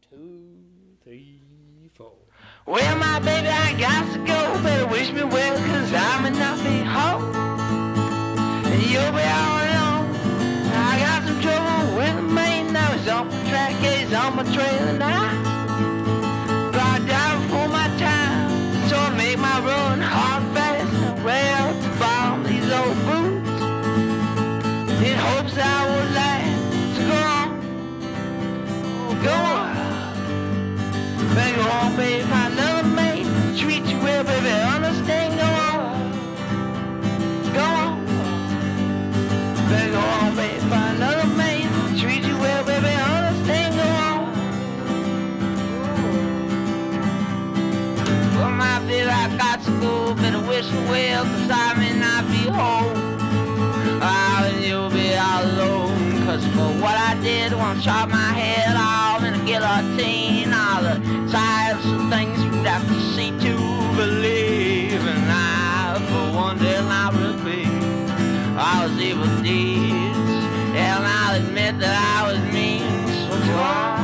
2, 3, 4. Well, my baby, I got to go. Better wish me well, cause I'm not be home. And you'll be all alone. I got some trouble with the man. Now he's on my track, he's on my trail now. Brought down before my time. So I make my run hard and fast. And wear the bomb these old boots. In hopes I would last. So go on. Go on. Better go on, baby, find another mate. Treat you well, baby, understand, go on. Go on. Better go on, baby, find another mate. Treat you well, baby, understand, go on. Well, my baby, I got to go. Better wish her well, cause I may not be home. Oh, and you'll be all alone. Cause for what I did, I wanna chop my head off in a guillotine. All the types of things you'd have to see to believe. And I, for one, did not repeat all those evil deeds. And I'll admit that I was mean. So